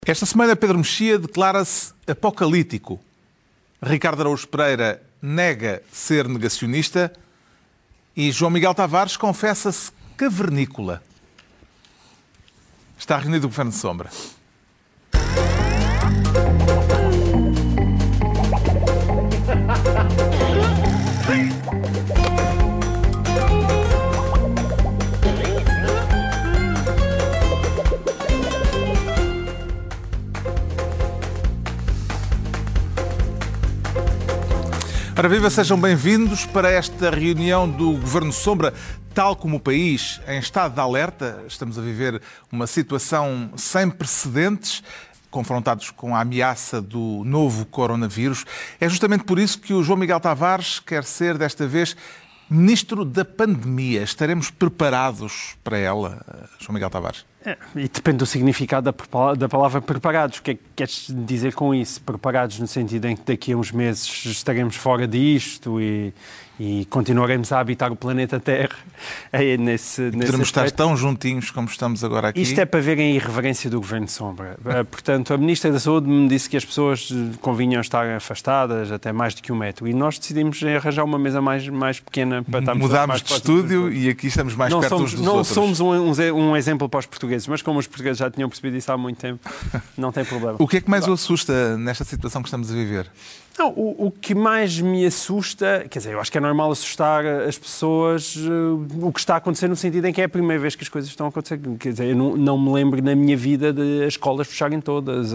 Esta semana Pedro Mexia declara-se apocalíptico. Ricardo Araújo Pereira nega ser negacionista e João Miguel Tavares confessa-se cavernícola. Está reunido o Governo de Sombra. Ora viva, sejam bem-vindos para esta reunião do Governo Sombra. Tal como o país em estado de alerta, estamos a viver uma situação sem precedentes, confrontados com a ameaça do novo coronavírus. É justamente por isso que o João Miguel Tavares quer ser, desta vez, Ministro da Pandemia. Estaremos preparados para ela, João Miguel Tavares? E depende do significado da palavra preparados. O que é que queres dizer com isso? Preparados no sentido em que daqui a uns meses estaremos fora disto e continuaremos a habitar o planeta Terra. Poderemos estar tão juntinhos como estamos agora aqui. Isto é para verem a irreverência do Governo de Sombra. Portanto, a Ministra da Saúde me disse que as pessoas convinham estar afastadas até mais de que 1 metro. E nós decidimos arranjar uma mesa mais pequena para estarmos Mudámos mais de estúdio e aqui estamos mais perto uns dos outros. Não somos um exemplo para os portugueses, mas como os portugueses já tinham percebido isso há muito tempo, não tem problema. O que é que mais o assusta nesta situação que estamos a viver? Não, o que mais me assusta, quer dizer, eu acho que é normal assustar as pessoas o que está a acontecer no sentido em que é a primeira vez que as coisas estão a acontecer. Quer dizer, eu não me lembro na minha vida de as escolas fecharem todas,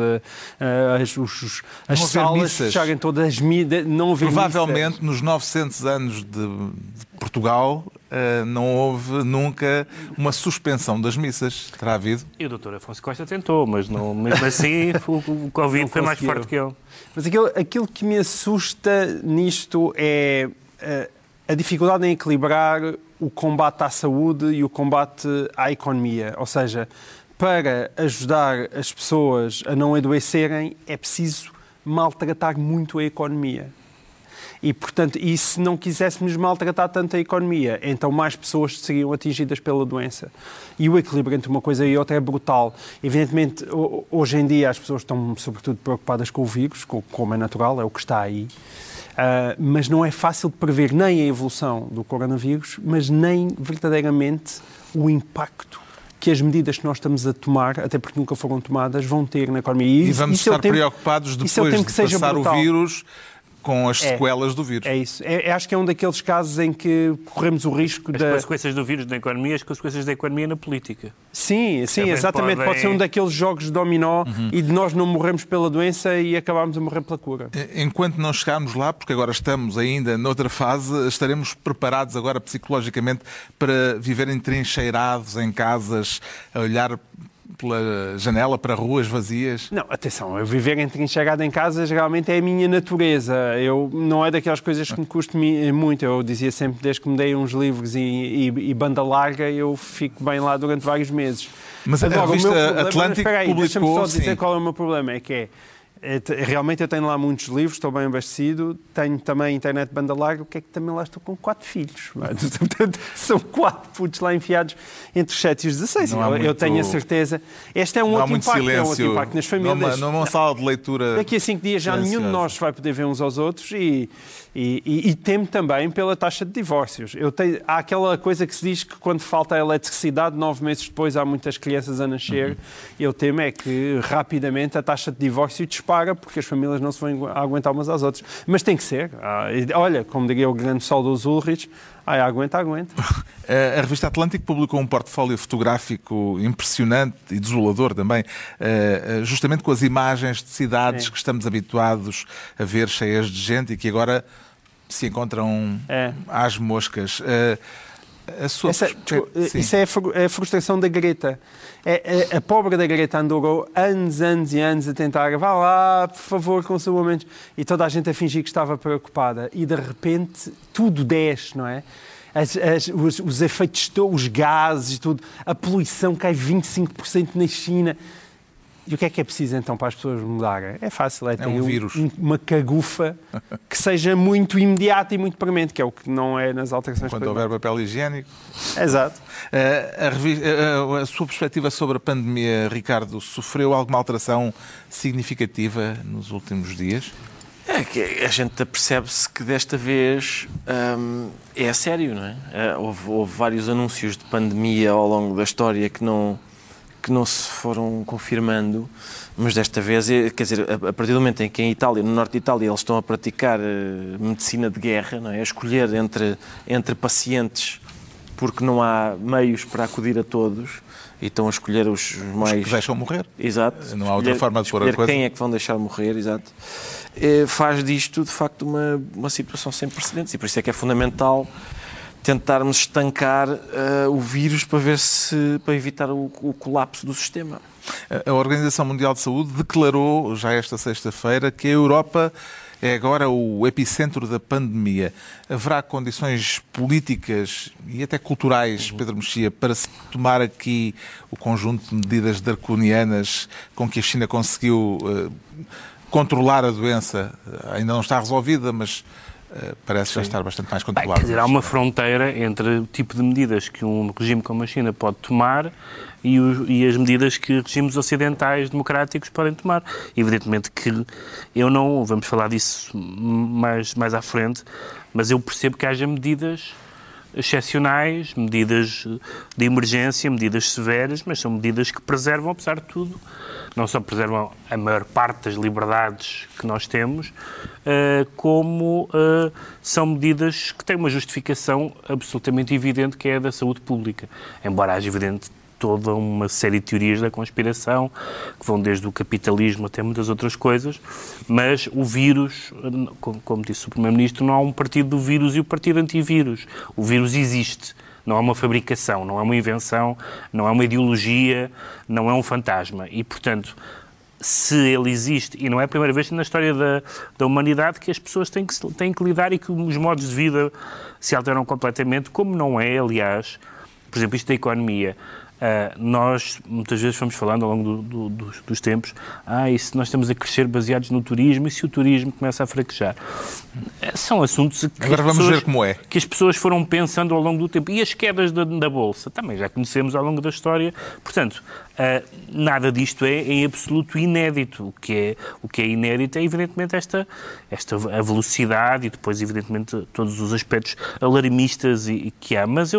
as salas fecharem todas, não haver Provavelmente missas. Nos 900 anos de Portugal não houve nunca uma suspensão das missas. Terá havido? E o Dr. Afonso Costa tentou, mas não, mesmo assim o Covid foi mais forte que ele. Mas aquilo que me assusta nisto é a dificuldade em equilibrar o combate à saúde e o combate à economia. Ou seja, para ajudar as pessoas a não adoecerem, é preciso maltratar muito a economia. E, portanto, se não quiséssemos maltratar tanto a economia, então mais pessoas seriam atingidas pela doença. E o equilíbrio entre uma coisa e outra é brutal. Evidentemente, hoje em dia as pessoas estão sobretudo preocupadas com o vírus, como é natural, é o que está aí. Mas não é fácil de prever nem a evolução do coronavírus, mas nem verdadeiramente o impacto que as medidas que nós estamos a tomar, até porque nunca foram tomadas, vão ter na economia. E vamos estar preocupados depois de passar o vírus com as sequelas do vírus. É isso. Acho que é um daqueles casos em que corremos o risco As consequências do vírus na economia, as consequências da economia na política. Sim, exatamente. Pode ser um daqueles jogos de dominó e de nós não morremos pela doença e acabamos a morrer pela cura. Enquanto não chegarmos lá, porque agora estamos ainda noutra fase, estaremos preparados agora psicologicamente para viver entrincheirados em casas, a olhar pela janela para ruas vazias? Não, atenção, eu viver entrincheirado em casa geralmente é a minha natureza. Não é daquelas coisas que me custa muito. Eu dizia sempre, desde que me dei uns livros e banda larga, eu fico bem lá durante vários meses. Mas agora, a revista Atlântico publicou... Deixa-me só dizer qual é o meu problema. É que realmente eu tenho lá muitos livros, estou bem abastecido, tenho também internet de banda larga, o que é que também lá estou com 4 filhos. Portanto, são 4 putos lá enfiados entre os 7 e os 16. Eu tenho a certeza. Este é um outro impacto nas famílias. Numa sala de leitura. Daqui a 5 dias já nenhum de nós vai poder ver uns aos outros e temo também pela taxa de divórcios. Há aquela coisa que se diz que quando falta a eletricidade, 9 meses depois há muitas crianças a nascer. Eu temo é que rapidamente a taxa de divórcio dispara porque as famílias não se vão aguentar umas às outras. Mas tem que ser. Olha, como diria o grande saudoso Ulrich, aguenta. A revista Atlântico publicou um portfólio fotográfico impressionante e desolador também, justamente com as imagens de cidades que estamos habituados a ver cheias de gente e que agora se encontram às moscas. Isso é a frustração da Greta. A pobre da Greta andou anos e anos a tentar, vá lá, por favor, consuma menos. E toda a gente a fingir que estava preocupada. E de repente tudo desce, não é? Os efeitos, os gases, tudo, a poluição cai 25% na China. E o que é preciso então para as pessoas mudarem? É fácil, é ter um vírus. Uma cagufa que seja muito imediata e muito premente, que é o que não é nas alterações Quando houver papel higiênico. Exato. A sua perspectiva sobre a pandemia, Ricardo, sofreu alguma alteração significativa nos últimos dias? É que a gente percebe-se que desta vez é a sério, não é? Houve vários anúncios de pandemia ao longo da história que não se foram confirmando, mas desta vez, quer dizer, a partir do momento em que em Itália, no norte de Itália, eles estão a praticar medicina de guerra, não é? A escolher entre pacientes, porque não há meios para acudir a todos, e estão a escolher os mais... Os que deixam morrer. Exato. Não há outra forma de pôr a coisa. Quem é que vão deixar morrer, exato. Faz disto, de facto, uma situação sem precedentes, e por isso é que é fundamental tentarmos estancar o vírus para evitar o colapso do sistema. A Organização Mundial de Saúde declarou, já esta sexta-feira, que a Europa é agora o epicentro da pandemia. Haverá condições políticas e até culturais, Pedro Mexia, para se tomar aqui o conjunto de medidas draconianas com que a China conseguiu controlar a doença? Ainda não está resolvida, mas parece já estar bastante mais controlado. Quer dizer, há uma fronteira entre o tipo de medidas que um regime como a China pode tomar e as medidas que regimes ocidentais democráticos podem tomar. Evidentemente que eu não... Vamos falar disso mais à frente, mas eu percebo que haja medidas excepcionais, medidas de emergência, medidas severas, mas são medidas que preservam, apesar de tudo, não só preservam a maior parte das liberdades que nós temos, como são medidas que têm uma justificação absolutamente evidente, que é a da saúde pública. Embora haja evidente toda uma série de teorias da conspiração, que vão desde o capitalismo até muitas outras coisas, mas o vírus, como disse o Primeiro-Ministro, não há um partido do vírus e o partido antivírus. O vírus existe. Não é uma fabricação, não é uma invenção, não é uma ideologia, não é um fantasma. E, portanto, se ele existe, e não é a primeira vez na história da humanidade que as pessoas têm que lidar e que os modos de vida se alteram completamente, como não é, aliás, por exemplo, isto da economia. Nós, muitas vezes, fomos falando ao longo dos tempos, e se nós estamos a crescer baseados no turismo, e se o turismo começa a fraquejar? São assuntos que as pessoas foram pensando ao longo do tempo. E as quedas da Bolsa? Também já conhecemos ao longo da história. Portanto, nada disto é em absoluto inédito. O que é inédito é, evidentemente, a velocidade e depois, evidentemente, todos os aspectos alarmistas que há. Mas eu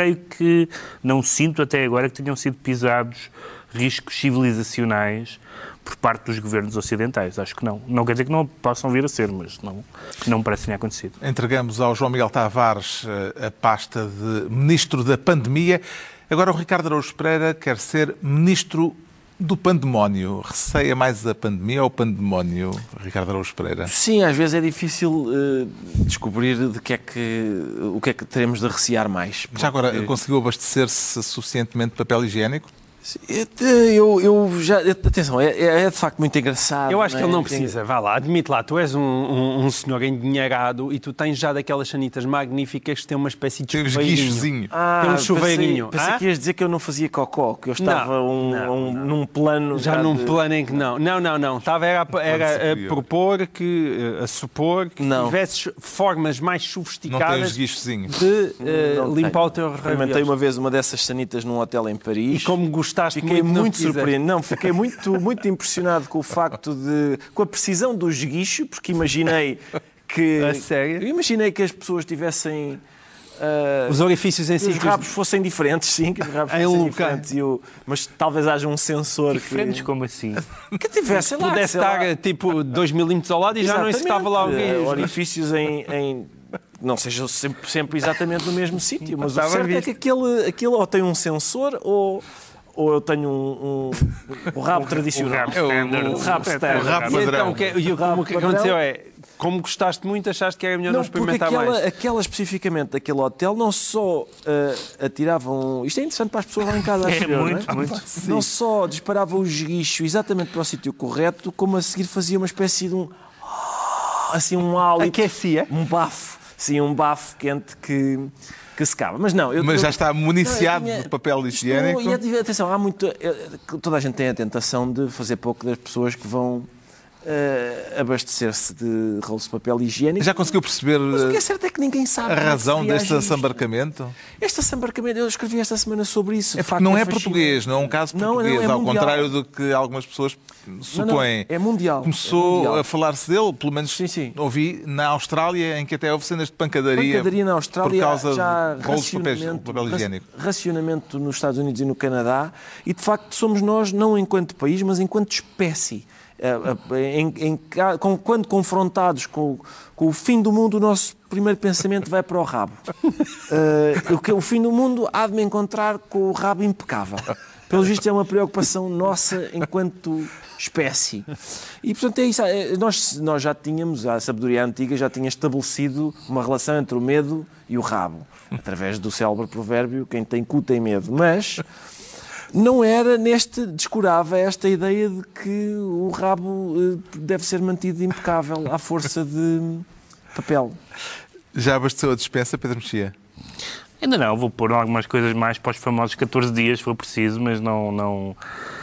não sinto até agora que tenham sido pisados riscos civilizacionais por parte dos governos ocidentais. Acho que não. Não quer dizer que não possam vir a ser, mas não me parece que tenha acontecido. Entregamos ao João Miguel Tavares a pasta de Ministro da Pandemia. Agora o Ricardo Araújo Pereira quer ser Ministro do Pandemónio. Receia mais a pandemia ou o pandemónio, Ricardo Araújo Pereira? Sim, às vezes é difícil descobrir o que é que teremos de recear mais. Já agora, conseguiu abastecer-se suficientemente de papel higiênico? Atenção, é de facto muito engraçado. Eu acho que ele não precisa, vá lá, admite lá, tu és um senhor endinheirado e tu tens já daquelas sanitas magníficas que têm uma espécie de chuveirinho. Tem um chuveirinho. Pensei que ias dizer que eu não fazia cocó, que eu estava num plano... Já num plano em que não. Não. Estava era a propor a supor que tivesses formas mais sofisticadas de limpar o teu ravioli. Experimentei uma vez uma dessas sanitas num hotel em Paris. E como fiquei muito surpreendido. Não, fiquei muito impressionado com o facto com a precisão do esguicho, porque imaginei que... A sério? Eu imaginei que as pessoas tivessem... os orifícios em si. Os rabos fossem diferentes, sim, que os rabos fossem diferentes. Mas talvez haja um sensor diferentes, como assim? Que tivesse, pudesse estar tipo 2 milímetros ao lado e já não estava lá alguém. Orifícios em não sejam sempre exatamente no mesmo sítio, mas o certo é que aquele ou tem um sensor ou eu tenho o rabo tradicional. O rabo standard. O que aconteceu é, como gostaste muito, achaste que era melhor não experimentar mais. Aquela especificamente daquele hotel não só atiravam... Isto é interessante para as pessoas lá em casa. Muito. Não só disparavam o esguicho exatamente para o sítio correto, como a seguir fazia uma espécie de um hálito. Aquecia? Um bafo. sim, um bafo quente que secava. Mas não... Mas já está municiado de papel higiênico. E atenção, há muito... Toda a gente tem a tentação de fazer pouco das pessoas que vão abastecer-se de rolos de papel higiênico. Já conseguiu perceber Mas o que é certo é que ninguém sabe a razão deste assambarcamento? Este assambarcamento, eu escrevi esta semana sobre isso. É porque não é português, não é um caso português, é ao mundial. contrário do que algumas pessoas supõem. É mundial. Começou a falar-se dele, pelo menos sim. ouvi, na Austrália, em que até houve cenas de pancadaria Na Austrália, por causa já de rolos de papel higiênico. Racionamento nos Estados Unidos e no Canadá, e de facto somos nós, não enquanto país, mas enquanto espécie. Quando confrontados com o fim do mundo, o nosso primeiro pensamento vai para o rabo. O fim do mundo há de me encontrar com o rabo impecável. Pelo visto, é uma preocupação nossa enquanto espécie. E, portanto, é isso. Nós já tínhamos, a sabedoria antiga já tinha estabelecido uma relação entre o medo e o rabo, através do célebre provérbio, quem tem cu tem medo. Mas... não era descurava esta ideia de que o rabo deve ser mantido impecável à força de papel. Já abasteceu a despensa, Pedro Mexia? Ainda não, vou pôr algumas coisas mais para os famosos 14 dias, se for preciso, mas não...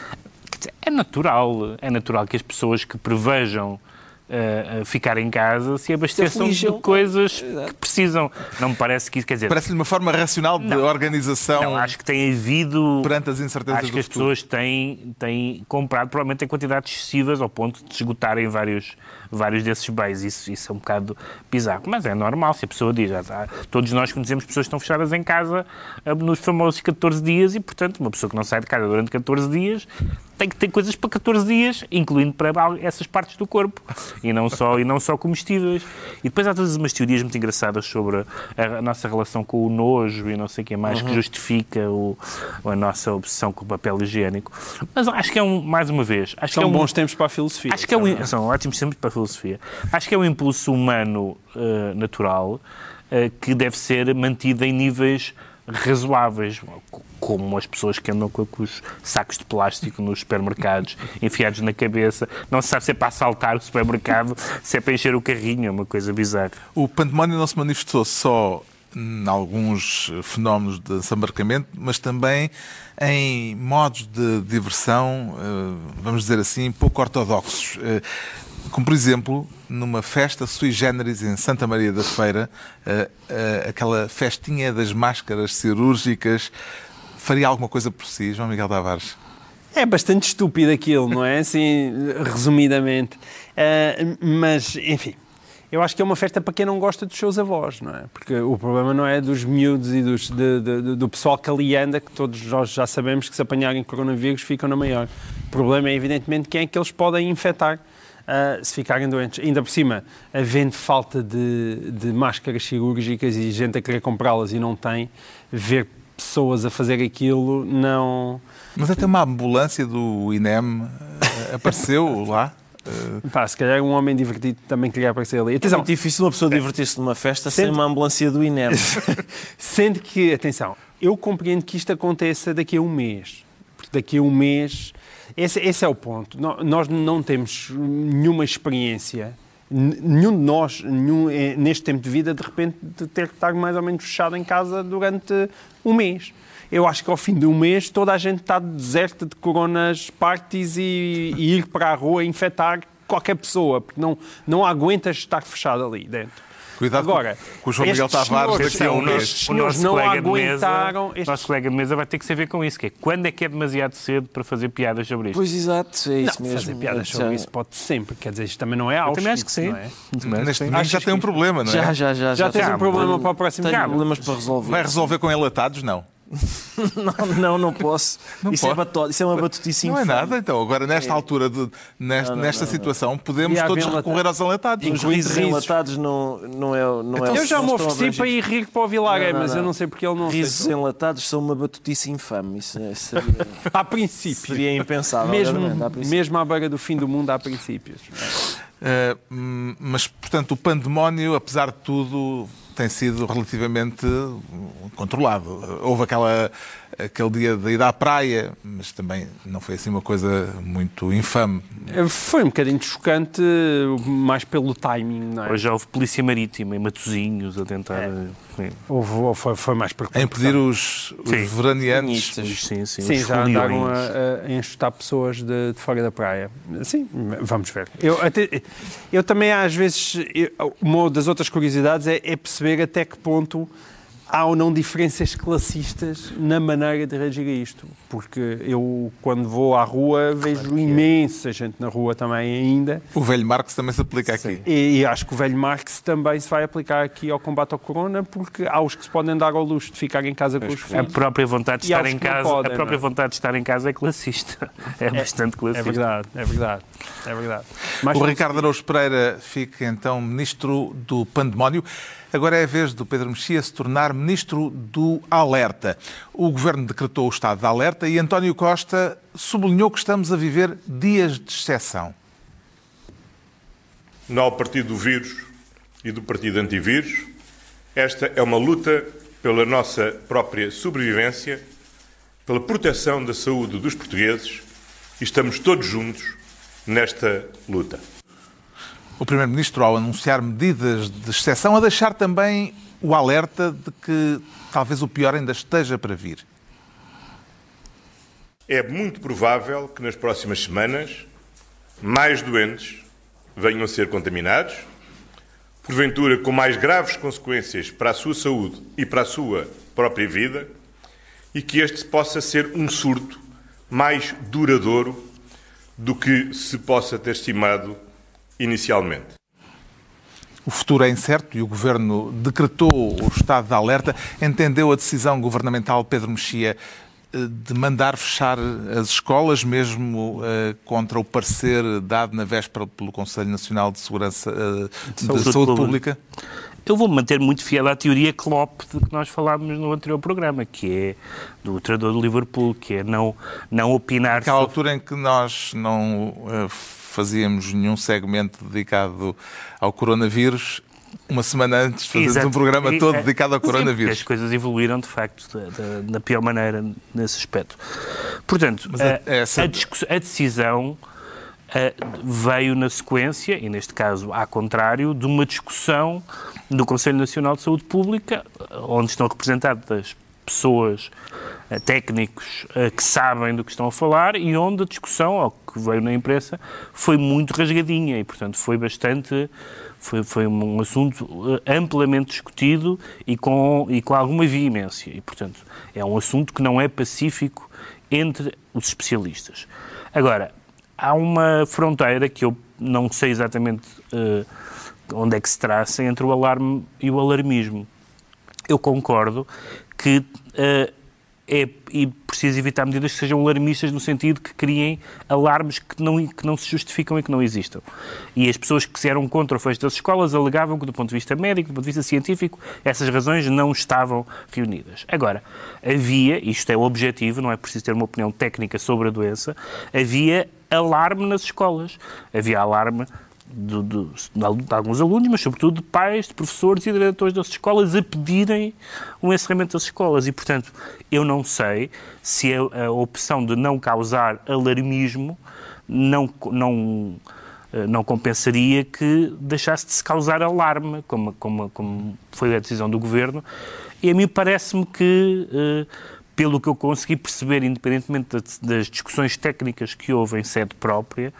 É natural que as pessoas que prevejam ficar em casa se abasteçam de coisas que precisam. Não me parece que isso quer dizer... Parece-lhe uma forma racional de organização. Não, acho que tem havido... perante as incertezas do futuro. Acho que as pessoas têm comprado, provavelmente em quantidades excessivas, ao ponto de esgotarem vários desses bens. Isso é um bocado bizarro. Mas é normal, se a pessoa diz... todos nós conhecemos pessoas que estão fechadas em casa nos famosos 14 dias e, portanto, uma pessoa que não sai de casa durante 14 dias tem que ter coisas para 14 dias, incluindo para essas partes do corpo. E não só comestíveis. E depois há todas umas teorias muito engraçadas sobre a nossa relação com o nojo e não sei o que mais, que justifica a nossa obsessão com o papel higiênico. Mas acho que mais uma vez... São bons tempos para a filosofia. Acho que são ótimos tempos para a filosofia. Acho que é um impulso humano natural que deve ser mantido em níveis razoáveis, como as pessoas que andam com os sacos de plástico nos supermercados enfiados na cabeça. Não se sabe se é para assaltar o supermercado, se é para encher o carrinho, é uma coisa bizarra. O pandemónio não se manifestou só em alguns fenómenos de assambarcamento, mas também em modos de diversão, vamos dizer assim, pouco ortodoxos. Como, por exemplo, numa festa sui generis em Santa Maria da Feira, aquela festinha das máscaras cirúrgicas, faria alguma coisa por si, João Miguel Tavares? É bastante estúpido aquilo, não é? Assim, resumidamente. Mas, enfim, eu acho que é uma festa para quem não gosta dos seus avós, não é? Porque o problema não é dos miúdos e do pessoal que ali anda, que todos nós já sabemos que se apanharem coronavírus ficam na maior. O problema é, evidentemente, quem é que eles podem infectar. Se ficarem doentes. Ainda por cima, havendo falta de máscaras cirúrgicas e gente a querer comprá-las e não tem, ver pessoas a fazer aquilo, não... Mas até uma ambulância do INEM apareceu lá. Se calhar um homem divertido também queria aparecer ali. Atenção, é muito difícil uma pessoa divertir-se numa festa sem uma ambulância do INEM. Sendo que, atenção, eu compreendo que isto aconteça daqui a um mês. Porque daqui a um mês... Esse é o ponto. Nós não temos nenhuma experiência, nenhum de nós, neste tempo de vida, de repente, de ter que estar mais ou menos fechado em casa durante um mês. Eu acho que ao fim de um mês toda a gente está deserta de coronas parties e ir para a rua infectar qualquer pessoa, porque não aguentas estar fechado ali dentro. Cuidado agora, com o João Miguel Tavares. O nosso colega de mesa vai ter que saber com isso, que é quando é que é demasiado cedo para fazer piadas sobre isto. Pois, exato, é isso mesmo. Fazer piadas sobre isso pode sempre, quer dizer, isto também não é Auschwitz. Eu também acho que sim. Não é? Neste momento já tem um problema, não é? Já tens um problema para o próximo Tenho ano. problemas para resolver. Vai resolver com enlatados? Não. Não posso. Isso é uma batutice Não é infame. nada, então. Agora, nesta altura, nesta situação, podemos todos recorrer aos enlatados. Os risos enlatados não é Eu já me ofereci para ir rir para o Vilaré, mas eu não sei porque ele não risos aceitou. enlatados são uma batutice infame. Isso seria, a princípio. seria impensável. Mesmo à beira do fim do mundo há princípios. Mas, portanto, o pandemónio, apesar de tudo, tem sido relativamente controlado. Houve aquele dia de ir à praia, mas também não foi assim uma coisa muito infame. Foi um bocadinho chocante, mais pelo timing, não é? Hoje já houve polícia marítima em Matosinhos a tentar... Foi mais por a impedir os veraneantes. Sim, já andaram a enxutar pessoas de fora da praia. Sim, vamos ver. Eu também, às vezes, uma das outras curiosidades é perceber até que ponto há ou não diferenças classistas na maneira de reagir a isto. Porque eu, quando vou à rua, vejo imensa gente na rua também ainda. O velho Marx também se aplica aqui. E acho que o velho Marx também se vai aplicar aqui ao combate ao corona, porque há os que se podem dar ao luxo de ficar em casa com os filhos. A própria vontade de estar em casa, vontade de estar em casa é classista. É bastante classista. É verdade. O Ricardo Araújo Pereira fica então ministro do pandemónio. Agora é a vez do Pedro Mexia se tornar ministro do alerta. O governo decretou o estado de alerta e António Costa sublinhou que estamos a viver dias de exceção. Não ao partido do vírus e do partido antivírus. Esta é uma luta pela nossa própria sobrevivência, pela proteção da saúde dos portugueses e estamos todos juntos nesta luta. O Primeiro-Ministro, ao anunciar medidas de exceção, a deixar também o alerta de que talvez o pior ainda esteja para vir. É muito provável que nas próximas semanas mais doentes venham a ser contaminados, porventura com mais graves consequências para a sua saúde e para a sua própria vida, e que este possa ser um surto mais duradouro do que se possa ter estimado inicialmente. O futuro é incerto e o Governo decretou o estado de alerta. Entendeu a decisão governamental, Pedro Mexia, de mandar fechar as escolas, mesmo contra o parecer dado na véspera pelo Conselho Nacional de Segurança de Saúde Pública? Eu vou manter muito fiel à teoria Klopp de que nós falámos no anterior programa, que é do treinador do Liverpool, que é não opinar... Naquela altura em que nós não fazíamos nenhum segmento dedicado ao coronavírus, uma semana antes fazíamos um programa todo dedicado ao coronavírus. As coisas evoluíram, de facto, da pior maneira nesse aspecto. Portanto, a decisão veio na sequência, e neste caso ao contrário, de uma discussão do Conselho Nacional de Saúde Pública, onde estão representadas pessoas, técnicos que sabem do que estão a falar, e onde a discussão, ao que veio na imprensa, foi muito rasgadinha e, portanto, foi um assunto amplamente discutido e com alguma veemência. E, portanto, é um assunto que não é pacífico entre os especialistas. Agora, há uma fronteira que eu não sei exatamente onde é que se traça entre o alarme e o alarmismo. Eu concordo que é preciso evitar medidas que sejam alarmistas no sentido que criem alarmes que não se justificam e que não existam. E as pessoas que eram contra o fecho das escolas alegavam que, do ponto de vista médico, do ponto de vista científico, essas razões não estavam reunidas. Agora, isto é o objetivo, não é preciso ter uma opinião técnica sobre a doença, havia alarme nas escolas. Havia alarme de alguns alunos, mas sobretudo de pais, de professores e diretores das escolas a pedirem um encerramento das escolas. E, portanto, eu não sei se a opção de não causar alarmismo não compensaria que deixasse de se causar alarme, como foi a decisão do Governo. E a mim parece-me que, pelo que eu consegui perceber, independentemente das discussões técnicas que houve em sede própria,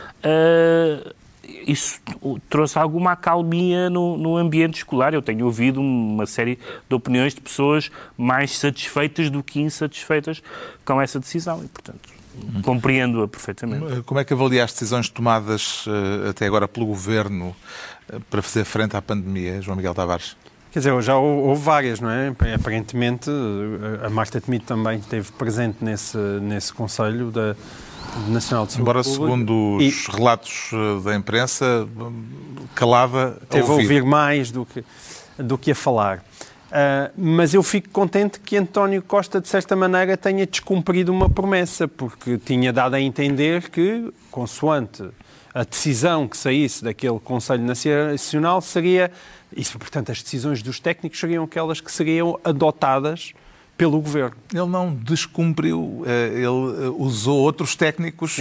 isso trouxe alguma acalmia no ambiente escolar. Eu tenho ouvido uma série de opiniões de pessoas mais satisfeitas do que insatisfeitas com essa decisão e, portanto, compreendo-a perfeitamente. Como é que avalia as decisões tomadas até agora pelo Governo para fazer frente à pandemia, João Miguel Tavares? Quer dizer, já houve várias, não é? Aparentemente, a Marta Temido também esteve presente nesse Conselho Nacional de Saúde Embora, Pública, segundo os relatos da imprensa, calada a teve a ouvir mais do que a falar. Mas eu fico contente que António Costa, de certa maneira, tenha descumprido uma promessa, porque tinha dado a entender que, consoante a decisão que saísse daquele Conselho Nacional, seria... Isso, portanto, as decisões dos técnicos seriam aquelas que seriam adotadas pelo Governo. Ele não descumpriu, ele usou outros técnicos,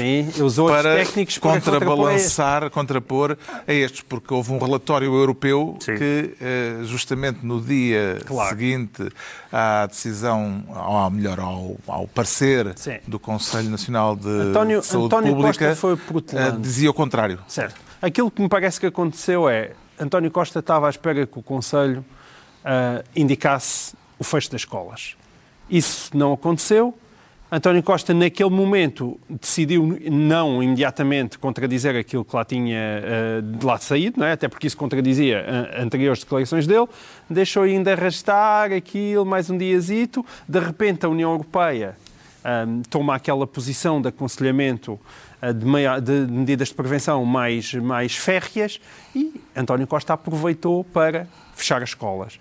para contrapor a estes, porque houve um relatório europeu que, justamente no dia seguinte à decisão, ou melhor, ao parecer do Conselho Nacional de Saúde Pública, dizia o contrário. Certo. Aquilo que me parece que aconteceu é António Costa estava à espera que o Conselho indicasse o fecho das escolas. Isso não aconteceu. António Costa, naquele momento, decidiu não imediatamente contradizer aquilo que lá tinha de lá saído, não é? Até porque isso contradizia anteriores declarações dele. Deixou ainda arrastar aquilo mais um diazito. De repente, a União Europeia toma aquela posição de aconselhamento de medidas de prevenção mais férreas e António Costa aproveitou para fechar as escolas.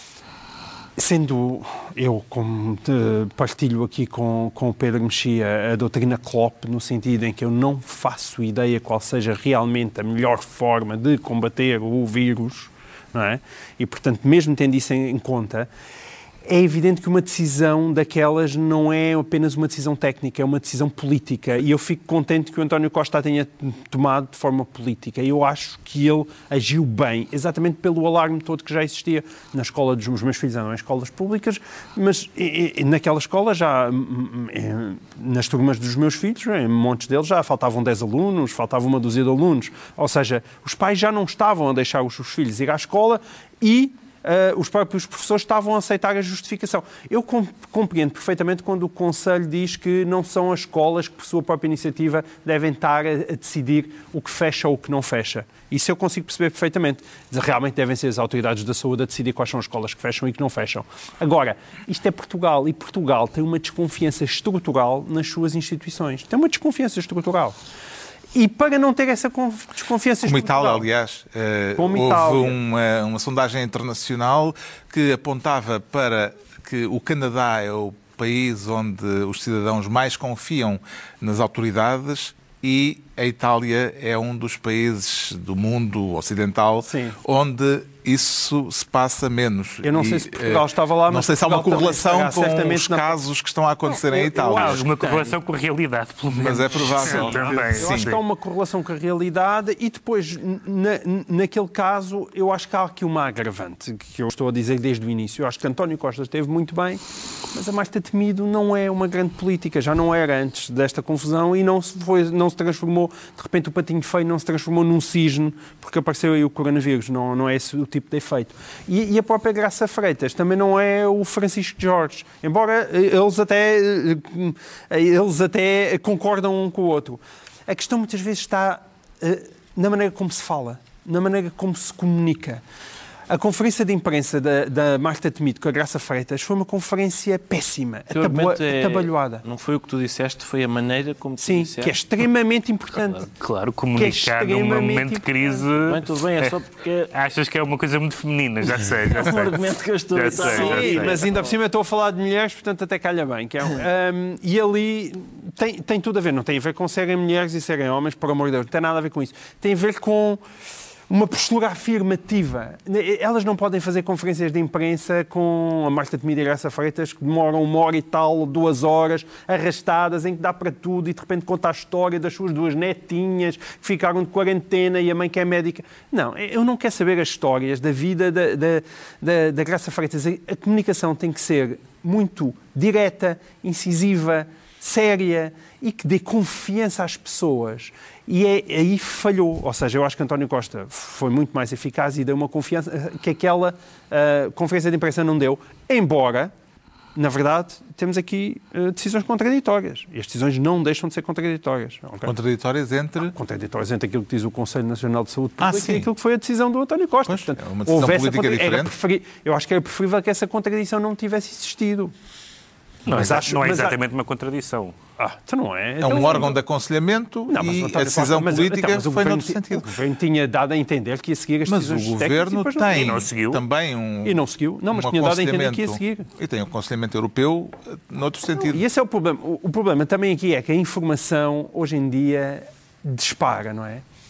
Sendo eu, como partilho aqui com o Pedro Mexia, a doutrina Klopp, no sentido em que eu não faço ideia qual seja realmente a melhor forma de combater o vírus, não é? E, portanto, mesmo tendo isso em conta, é evidente que uma decisão daquelas não é apenas uma decisão técnica, é uma decisão política. E eu fico contente que o António Costa a tenha tomado de forma política. Eu acho que ele agiu bem, exatamente pelo alarme todo que já existia na escola dos meus filhos, não em escolas públicas, mas naquela escola já, nas turmas dos meus filhos, em montes deles já faltavam 10 alunos, faltava uma dúzia de alunos. Ou seja, os pais já não estavam a deixar os seus filhos ir à escola e os próprios professores estavam a aceitar a justificação. Eu compreendo perfeitamente quando o Conselho diz que não são as escolas que, por sua própria iniciativa, devem estar a decidir o que fecha ou o que não fecha. Isso eu consigo perceber perfeitamente. Realmente devem ser as autoridades da saúde a decidir quais são as escolas que fecham e que não fecham. Agora, isto é Portugal e Portugal tem uma desconfiança estrutural nas suas instituições. Tem uma desconfiança estrutural. E para não ter essa desconfiança como estrutural... Itália, aliás, houve uma sondagem internacional que apontava para que o Canadá é o país onde os cidadãos mais confiam nas autoridades e a Itália é um dos países do mundo ocidental onde isso se passa menos. Eu não sei se Portugal estava lá, mas não sei se há uma correlação com os não... casos que estão a acontecer em Itália. Há uma correlação com a realidade, pelo menos. Mas é provável. Eu acho que há uma correlação com a realidade e depois, naquele caso, eu acho que há aqui uma agravante, que eu estou a dizer desde o início. Eu acho que António Costa esteve muito bem, mas a Marta Temido não é uma grande política, já não era antes desta confusão e não se transformou, de repente o patinho feio não se transformou num cisne, porque apareceu aí o coronavírus, não é esse o tipo de efeito. E a própria Graça Freitas também não é o Francisco Jorge, embora eles até concordam um com o outro. A questão muitas vezes está na maneira como se fala, na maneira como se comunica. A conferência de imprensa da Marta Temido com a Graça Freitas foi uma conferência péssima, atabalhoada. Não foi o que tu disseste, foi a maneira como tu disseste. Sim, que é extremamente importante. Claro, comunicar num momento de crise... Bem, tudo bem, é só porque... Achas que é uma coisa muito feminina, já sei. É um argumento que eu estou a sei. Sim, mas ainda por cima eu estou a falar de mulheres, portanto até calha bem. E ali tem tudo a ver, não tem a ver com serem mulheres e serem homens, por amor de Deus, não tem nada a ver com isso. Tem a ver com uma postura afirmativa. Elas não podem fazer conferências de imprensa com a Marta Temido e a Graça Freitas que demoram 1 hora e tal, 2 horas, arrastadas, em que dá para tudo e de repente conta a história das suas 2 netinhas que ficaram de quarentena e a mãe que é médica. Não, eu não quero saber as histórias da vida da Graça Freitas. A comunicação tem que ser muito direta, incisiva, séria e que dê confiança às pessoas. E aí falhou. Ou seja, eu acho que António Costa foi muito mais eficaz e deu uma confiança que aquela conferência de imprensa não deu. Embora, na verdade, temos aqui decisões contraditórias. E as decisões não deixam de ser contraditórias. Okay? Contraditórias entre? Contraditórias entre aquilo que diz o Conselho Nacional de Saúde Pública e aquilo que foi a decisão do António Costa. Pois, portanto, é uma decisão política diferente. Eu acho que era preferível que essa contradição não tivesse existido. Não é exatamente uma contradição. Então não é. É um órgão de aconselhamento e a decisão política foi noutro sentido. O Governo tinha dado a entender que ia seguir as decisões técnicas. Mas o Governo tem também E não seguiu. Não, mas tinha dado a entender que ia seguir. E tem um aconselhamento europeu noutro sentido. E esse é o problema. O problema também aqui é que a informação, hoje em dia, dispara, não é?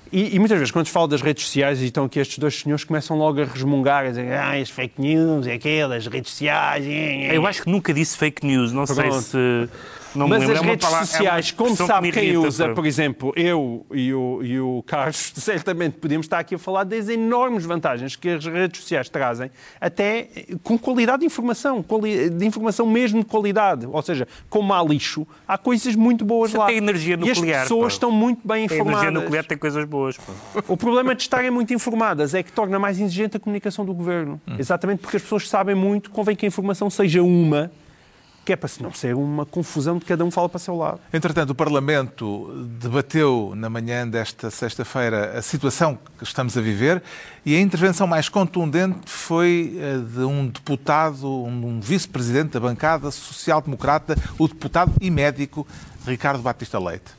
E muitas vezes, quando se fala das redes sociais, e estão aqui estes dois senhores, começam logo a resmungar, a dizer, as fake news, aquelas redes sociais... Eu acho que nunca disse fake news, não sei se... Não mas me lembro, as redes sociais, como sabe quem usa, por exemplo, eu e o Carlos, certamente podíamos estar aqui a falar das enormes vantagens que as redes sociais trazem, até com qualidade de informação mesmo de qualidade. Ou seja, como há lixo, há coisas muito boas lá. Tem energia nuclear. E as pessoas estão muito bem informadas. A energia nuclear tem coisas boas. O problema de estarem muito informadas é que torna mais exigente a comunicação do governo. Exatamente porque as pessoas sabem muito, convém que a informação seja uma, que é para não ser uma confusão de cada um fala para o seu lado. Entretanto, o Parlamento debateu na manhã desta sexta-feira a situação que estamos a viver e a intervenção mais contundente foi a de um deputado, um vice-presidente da bancada social-democrata, o deputado e médico Ricardo Batista Leite.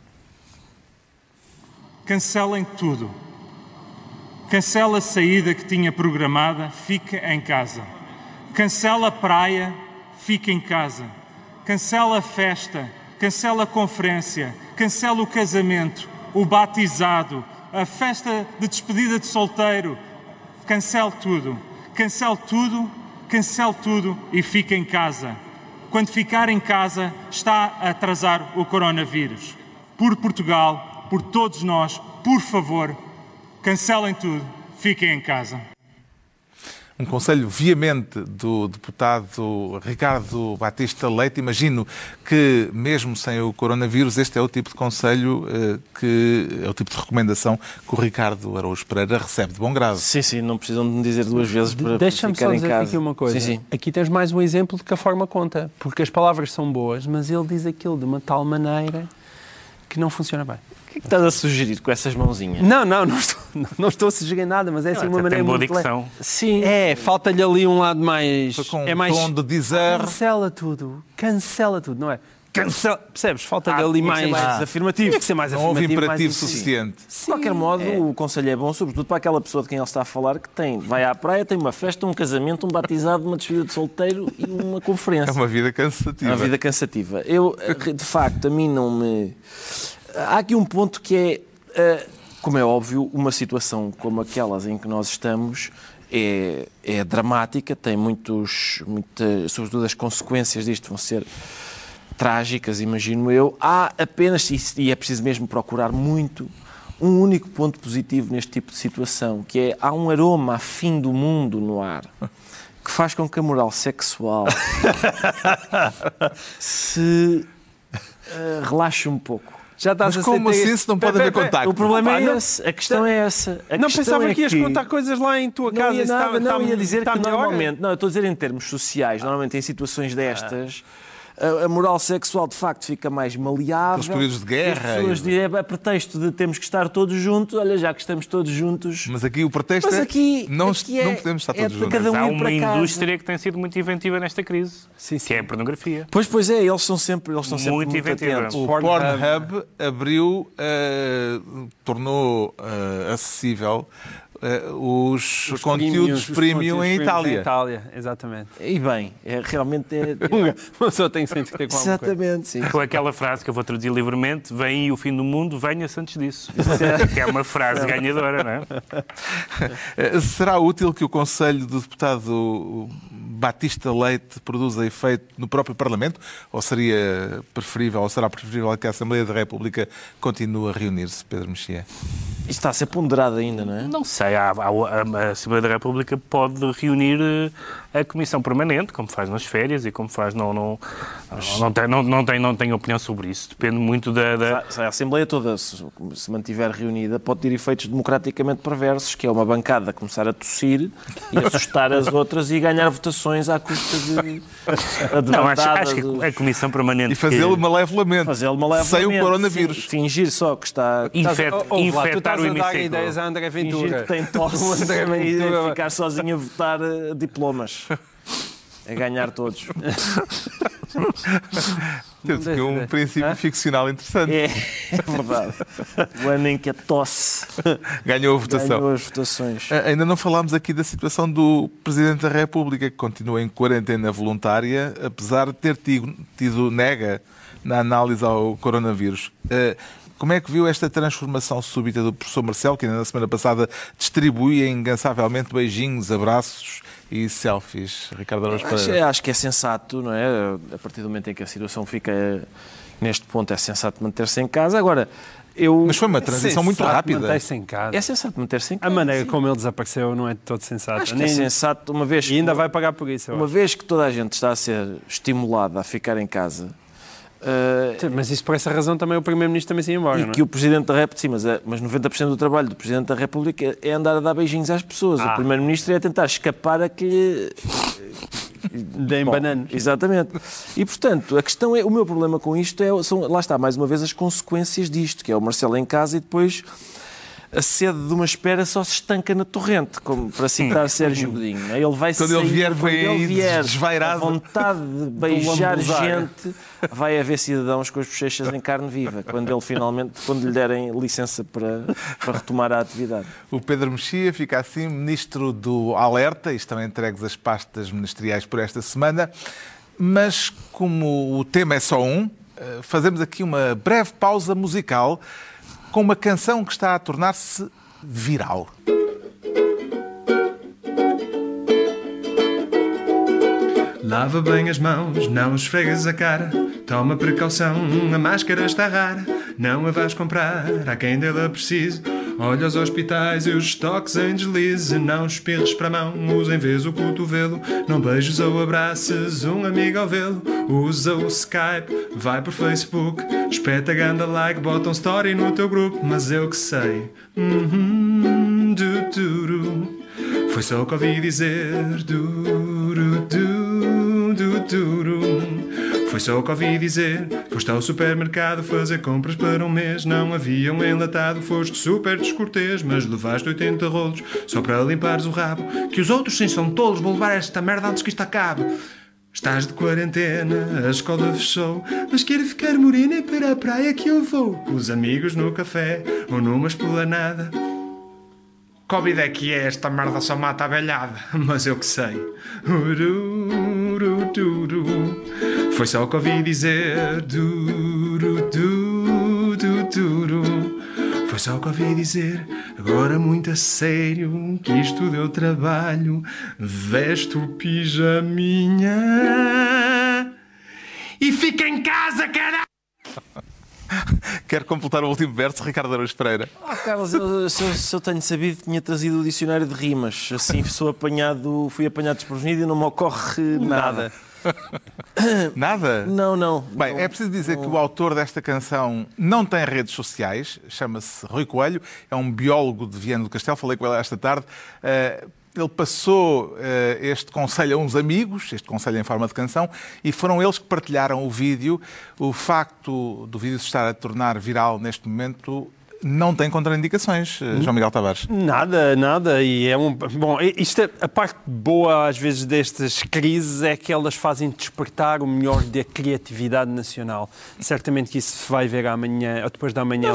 Cancelem tudo. Cancela a saída que tinha programada, fica em casa. Cancela a praia, fica em casa. Cancela a festa, cancela a conferência, cancela o casamento, o batizado, a festa de despedida de solteiro. Cancele tudo. Cancele tudo, cancele tudo e fica em casa. Quando ficar em casa, está a atrasar o coronavírus. Por Portugal, por todos nós, por favor, cancelem tudo, fiquem em casa. Um conselho veemente do deputado Ricardo Batista Leite. Imagino que, mesmo sem o coronavírus, este é o tipo de conselho, que é o tipo de recomendação que o Ricardo Araújo Pereira recebe de bom grado. Sim, não precisam de me dizer duas vezes para ficar em casa. Deixa-me só dizer aqui uma coisa. Sim. Aqui tens mais um exemplo de que a forma conta. Porque as palavras são boas, mas ele diz aquilo de uma tal maneira que não funciona bem. O que é que estás a sugerir com essas mãozinhas? Não estou a sugerir nada, mas é assim uma maneira muito... dicção. Sim. Falta-lhe ali um lado mais... Com é mais tom de dizer... Cancela tudo, não é? Percebes? Falta-lhe ali mais afirmativo. Tinha que ser mais Não houve afirmativo. imperativo suficiente. De qualquer modo, o conselho é bom, sobretudo para aquela pessoa de quem ele está a falar, que vai à praia, tem uma festa, um casamento, um batizado, uma despedida de solteiro e uma conferência. É uma vida cansativa. É uma vida cansativa. De facto, a mim não me... Há aqui um ponto que é, como é óbvio, uma situação como aquelas em que nós estamos é dramática, tem sobretudo as consequências disto vão ser trágicas, imagino eu. Há apenas, e é preciso mesmo procurar muito, um único ponto positivo neste tipo de situação, que é, há um aroma a fim do mundo no ar, que faz com que a moral sexual se relaxe um pouco. Já estás Mas como assim se não pode haver contacto? O problema é esse, a questão é essa. Não pensava que ias contar coisas lá em tua casa. Não ia dizer que normalmente, não, eu estou a dizer em termos sociais, normalmente em situações destas, a moral sexual de facto fica mais maleável. Os períodos de guerra. As pessoas dizem, a pretexto de temos que estar todos juntos, olha, já que estamos todos juntos... Mas aqui o pretexto não podemos estar todos juntos. Há uma indústria que tem sido muito inventiva nesta crise, que é a pornografia. Pois é, eles são sempre muito inventiva. atentos. O Pornhub abriu, tornou acessível os conteúdos premium em Itália. Exatamente. E bem, realmente uma pessoa tem sempre que ter com alguma coisa. Exatamente, sim. Com aquela frase que eu vou traduzir livremente, vem aí o fim do mundo, venha-se antes disso. Que é uma frase ganhadora, não é? Será útil que o conselho do deputado Batista Leite produza efeito no próprio Parlamento? Ou será preferível que a Assembleia da República continue a reunir-se, Pedro Mexia? Isto está a ser ponderado ainda, não é? Não sei, a Assembleia da República pode reunir a Comissão Permanente, como faz nas férias e como faz... Não tenho opinião sobre isso. Depende muito da... Se a Assembleia toda se mantiver reunida, pode ter efeitos democraticamente perversos, que é uma bancada começar a tossir e assustar as outras e ganhar votações à custa de... Não, acho que a Comissão Permanente... E fazê-lo malevolamente. Sem o coronavírus. Fingir só que está... Infectar o hemiciclo. Dar ideias a André Ventura. Fingir que tem tosse e ficar sozinho a votar diplomas. A ganhar todos. Temos aqui um princípio ficcional interessante. É verdade. O ano em que a tosse ganhou a votação. Ganhou as votações. Ainda não falámos aqui da situação do Presidente da República, que continua em quarentena voluntária, apesar de ter tido nega na análise ao coronavírus. Como é que viu esta transformação súbita do professor Marcelo, que ainda na semana passada distribuía incansavelmente beijinhos, abraços e selfies? Ricardo Araújo Pereira. Acho que é sensato, não é? A partir do momento em que a situação fica neste ponto, é sensato manter-se em casa. Agora, Mas foi uma transição muito rápida. Manter-se em casa. É sensato manter-se em casa. A maneira como ele desapareceu não é de todo sensata. Acho que é sensato, uma vez... E ainda vai pagar por isso. Uma vez que toda a gente está a ser estimulada a ficar em casa... Mas isso por essa razão também o Primeiro-Ministro também se ia embora, não é? Que o Presidente da República... Sim, mas 90% do trabalho do Presidente da República é andar a dar beijinhos às pessoas. O Primeiro-Ministro é tentar escapar a que lhe... Deem bananas. Exatamente. E, portanto, a questão é... O meu problema com isto são, lá está, mais uma vez, as consequências disto, que é o Marcelo em casa e depois... A sede de uma espera só se estanca na torrente, como para citar Sérgio Godinho. Ele vai quando ele vier, desvairado. A vontade de beijar gente, vai haver cidadãos com as bochechas em carne viva, quando lhe derem licença para retomar a atividade. O Pedro Mexia fica assim ministro do Alerta, e estão entregues as pastas ministeriais por esta semana, mas como o tema é só um, fazemos aqui uma breve pausa musical com uma canção que está a tornar-se viral. Lava bem as mãos, não esfregas a cara. Toma precaução, a máscara está rara. Não a vais comprar, há quem dela precise. Olha os hospitais e os estoques em deslize. Não espirres para a mão, usa em vez o cotovelo. Não beijes ou abraças um amigo ao vê-lo. Usa o Skype, vai por Facebook. Espeta ganda like, bota um story no teu grupo. Mas eu que sei, foi só o que ouvi dizer. Foi só o que ouvi dizer. Foste ao supermercado fazer compras para um mês. Não havia um enlatado, foste super descortês. Mas levaste 80 rolos só para limpares o rabo. Que os outros sim são tolos, vou levar esta merda antes que isto acabe. Estás de quarentena, a escola fechou. Mas quero ficar morena e para a praia que eu vou. Com os amigos no café ou numa esplanada. Covid é que é, esta merda só mata a velhada. Mas eu que sei. Foi só o que ouvi dizer. Foi só o que ouvi dizer. Agora muito a sério, que isto deu trabalho. Veste o pijaminha e fica em casa, caralho! Quer completar o último verso, Ricardo Araújo Pereira? Carlos, se eu tenho sabido, tinha trazido o dicionário de rimas. Assim fui apanhado desprevenido e não me ocorre nada. Nada? Não. Bem, é preciso dizer que o autor desta canção não tem redes sociais, chama-se Rui Coelho, é um biólogo de Viana do Castelo, falei com ele esta tarde. Ele passou este conselho a uns amigos, este conselho em forma de canção, e foram eles que partilharam o vídeo. O facto do vídeo se estar a tornar viral neste momento não tem contraindicações, João Miguel Tavares. Nada. E é bom, a parte boa às vezes destas crises é que elas fazem despertar o melhor da criatividade nacional. Certamente que isso se vai ver amanhã, ou depois da manhã.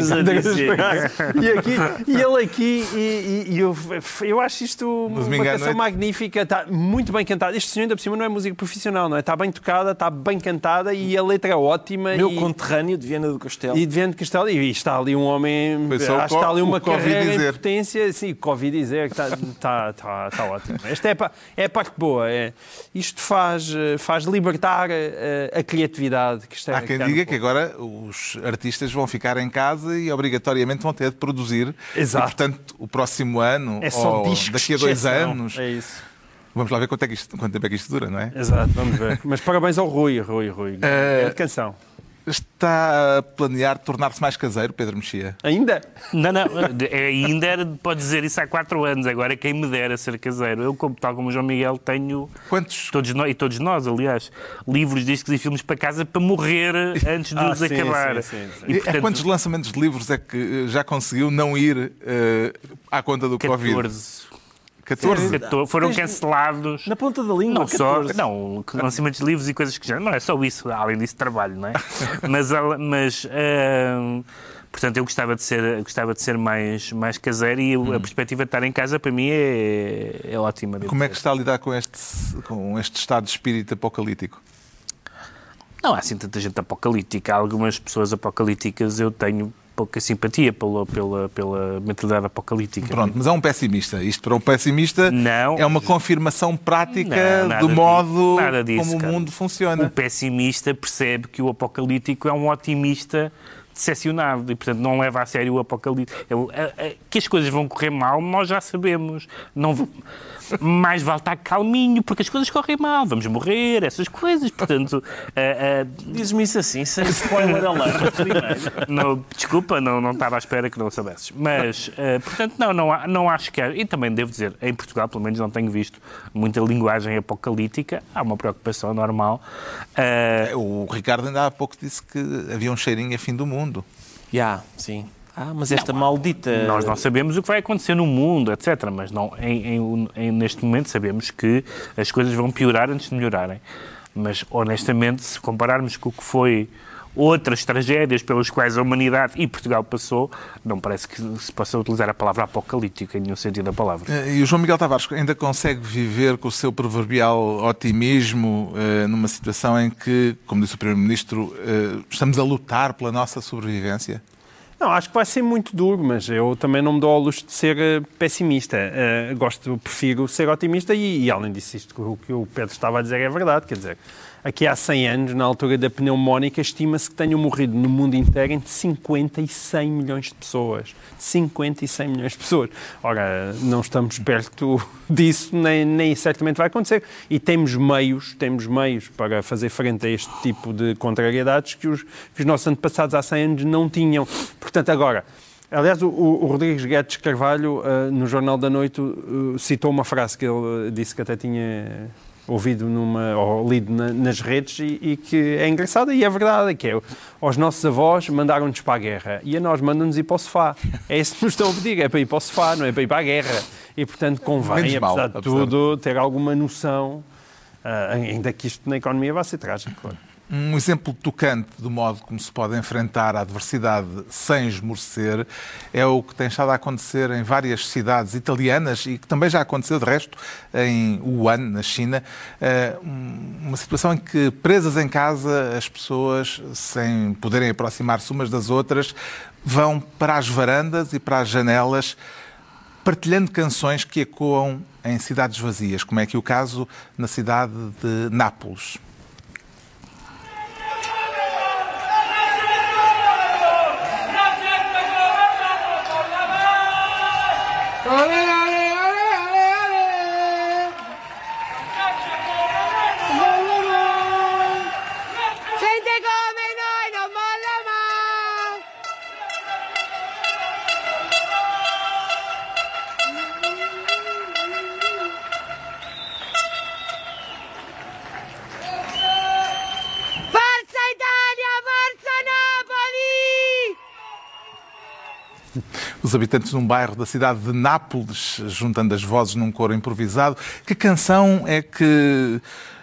Eu acho isto uma canção magnífica, está muito bem cantada. Este senhor ainda por cima não é música profissional, não é? Está bem tocada, está bem cantada e a letra é ótima. Meu conterrâneo de Viana do Castelo. E está ali um homem, acho que está ali uma carreira em potência. Sim, Covid dizer que está ótimo. Esta é a parte boa. Isto faz libertar a criatividade. Há quem diga que agora os artistas vão ficar em casa e obrigatoriamente vão ter de produzir. Exato. E, portanto, o próximo ano, ou daqui a 2 anos... É isso. Vamos lá ver quanto tempo é que isto dura, não é? Exato, vamos ver. Mas parabéns ao Rui. Grande canção. Está a planear tornar-se mais caseiro, Pedro Mexia? Ainda? Não. Ainda pode dizer isso há 4 anos. Agora quem me dera ser caseiro. Eu, tal como o João Miguel, tenho... Quantos? Todos nós, aliás. Livros, discos e filmes para casa para morrer antes de os acabar. Sim. E, portanto, quantos lançamentos de livros é que já conseguiu não ir à conta do 14. Covid? 14? Foram cancelados. Na ponta da língua, Não, lançamentos de livros e coisas que já... Não é só isso, além disso trabalho, não é? Portanto, eu gostava de ser mais caseiro e a perspectiva de estar em casa, para mim, é ótima. Como é que está a lidar com este estado de espírito apocalíptico? Não há assim tanta gente apocalíptica. Há algumas pessoas apocalípticas eu tenho pouca simpatia pela mentalidade apocalíptica. Pronto, mas é um pessimista. Isto para um pessimista não, é uma confirmação prática do modo como o mundo funciona. O pessimista percebe que o apocalíptico é um otimista decepcionado e, portanto, não leva a sério o apocalipse. Que as coisas vão correr mal, nós já sabemos. Não, mais vale estar calminho, porque as coisas correm mal, vamos morrer, essas coisas. Portanto, diz-me isso assim, sem spoiler alert. Desculpa, não estava à espera que não soubesses. Mas, portanto, não acho que... E também devo dizer, em Portugal, pelo menos, não tenho visto muita linguagem apocalíptica. Há uma preocupação normal. O Ricardo ainda há pouco disse que havia um cheirinho a fim do mundo. Sim. Mas esta maldita... Nós não sabemos o que vai acontecer no mundo, etc. Mas neste momento sabemos que as coisas vão piorar antes de melhorarem. Mas, honestamente, se compararmos com o que foi outras tragédias pelas quais a humanidade e Portugal passou, não parece que se possa utilizar a palavra apocalíptica em nenhum sentido da palavra. E o João Miguel Tavares ainda consegue viver com o seu proverbial otimismo numa situação em que, como disse o Primeiro-Ministro, estamos a lutar pela nossa sobrevivência? Não, acho que vai ser muito duro, mas eu também não me dou ao luxo de ser pessimista. Prefiro ser otimista e, além disso, o que o Pedro estava a dizer é verdade. Quer dizer, aqui há 100 anos, na altura da pneumónica, estima-se que tenham morrido no mundo inteiro entre 50 e 100 milhões de pessoas. 50 e 100 milhões de pessoas. Ora, não estamos perto disso, nem certamente vai acontecer. E temos meios para fazer frente a este tipo de contrariedades que os nossos antepassados há 100 anos não tinham. Portanto, agora, aliás, o Rodrigues Guedes Carvalho, no Jornal da Noite, citou uma frase que ele disse que até tinha ouvido ou lido nas redes e que é engraçada e é verdade, que é aos nossos avós mandaram-nos para a guerra e a nós mandam-nos ir para o sofá. É isso que nos estão a pedir, é para ir para o sofá, não é para ir para a guerra. E, portanto, convém, apesar de tudo, ter alguma noção, ainda que isto na economia vai ser trágico, claro. Um exemplo tocante do modo como se pode enfrentar a adversidade sem esmorecer é o que tem estado a acontecer em várias cidades italianas e que também já aconteceu, de resto, em Wuhan, na China. Uma situação em que, presas em casa, as pessoas, sem poderem aproximar-se umas das outras, vão para as varandas e para as janelas, partilhando canções que ecoam em cidades vazias, como é aqui o caso na cidade de Nápoles. Os habitantes de um bairro da cidade de Nápoles, juntando as vozes num coro improvisado. Que canção é que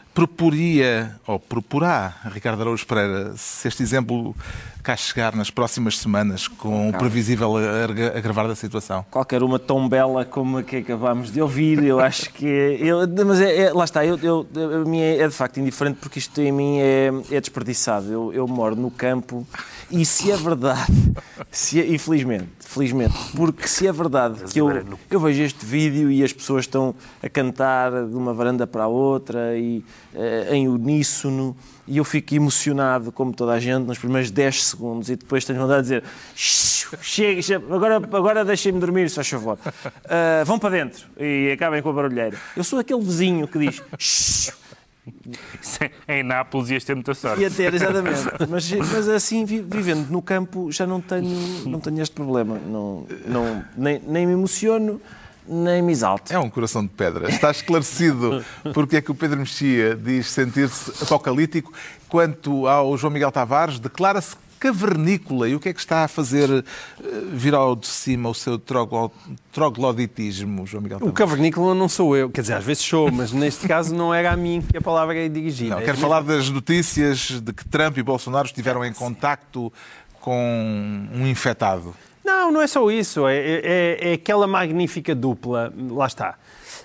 proporá Ricardo Araújo Pereira, se este exemplo cá chegar nas próximas semanas, com o previsível agravar da situação? Qualquer uma tão bela como a que acabámos de ouvir, eu acho que mas lá está, a minha é de facto indiferente, porque isto em mim é desperdiçado. Eu moro no campo e se é verdade, infelizmente, porque se é verdade que eu vejo este vídeo e as pessoas estão a cantar de uma varanda para a outra e em uníssono, e eu fico emocionado, como toda a gente, nos primeiros 10 segundos, e depois tenho vontade de dizer chega, agora deixem-me dormir, se faz favor. Vão para dentro e acabem com a barulheira. Eu sou aquele vizinho que diz em Nápoles ias ter muita sorte. Ia ter, exatamente. Mas assim, vivendo no campo, já não tenho este problema. Nem me emociono, nem me exalto. É um coração de pedra. Está esclarecido porque é que o Pedro Mexia diz sentir-se apocalíptico. Quanto ao João Miguel Tavares, declara-se cavernícola. E o que é que está a fazer vir ao de cima o seu trogloditismo, João Miguel Tavares? O cavernícola não sou eu. Quer dizer, às vezes sou, mas neste caso não era a mim que a palavra é dirigida. Não, quero falar das notícias de que Trump e Bolsonaro estiveram em contacto com um infectado. Não é só isso. É aquela magnífica dupla. Lá está.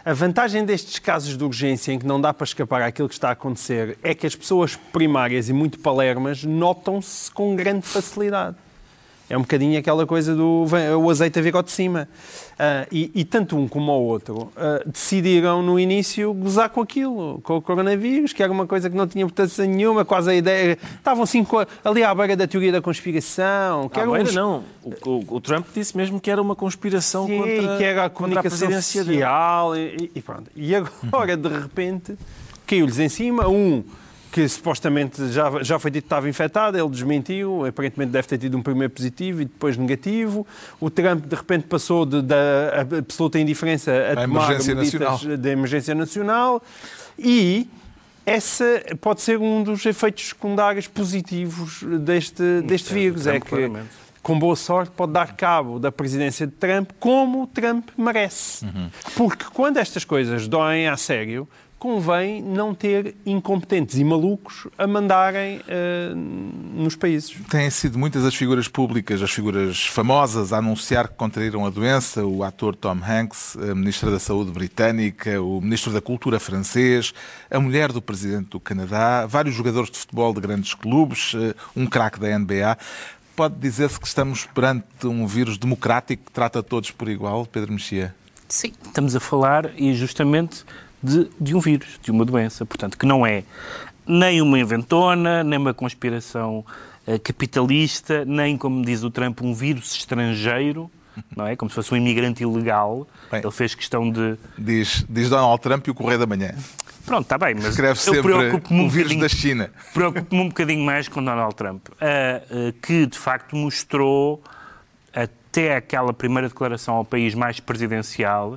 A vantagem destes casos de urgência em que não dá para escapar àquilo que está a acontecer é que as pessoas primárias e muito palermas notam-se com grande facilidade. É um bocadinho aquela coisa do o azeite a vir ao de cima. E tanto um como o outro decidiram no início gozar com aquilo, com o coronavírus, que era uma coisa que não tinha importância nenhuma, quase a ideia... Estavam assim ali à beira da teoria da conspiração. Que não. O Trump disse mesmo que era uma conspiração que era a comunicação social. E pronto. E agora, de repente, caiu-lhes em cima que supostamente já foi dito que estava infectado, ele desmentiu, aparentemente deve ter tido um primeiro positivo e depois negativo. O Trump, de repente, passou da absoluta indiferença a tomar medidas de emergência nacional e essa pode ser um dos efeitos secundários positivos deste vírus. É que, com boa sorte, pode dar cabo da presidência de Trump como o Trump merece. Porque quando estas coisas doem a sério, convém não ter incompetentes e malucos a mandarem nos países. Têm sido muitas as figuras públicas, as figuras famosas, a anunciar que contraíram a doença. O ator Tom Hanks, a Ministra da Saúde britânica, o Ministro da Cultura francês, a mulher do Presidente do Canadá, vários jogadores de futebol de grandes clubes, um craque da NBA. Pode dizer-se que estamos perante um vírus democrático que trata todos por igual, Pedro Mexia? Sim, estamos a falar e justamente de um vírus, de uma doença, portanto, que não é nem uma inventona, nem uma conspiração capitalista, nem, como diz o Trump, um vírus estrangeiro, não é? Como se fosse um imigrante ilegal. Bem, ele fez questão de... Diz Donald Trump e o Correio da Manhã. Pronto, está bem, mas escreve sempre o vírus da China. Preocupo-me um bocadinho mais com Donald Trump, que, de facto, mostrou, até aquela primeira declaração ao país mais presidencial,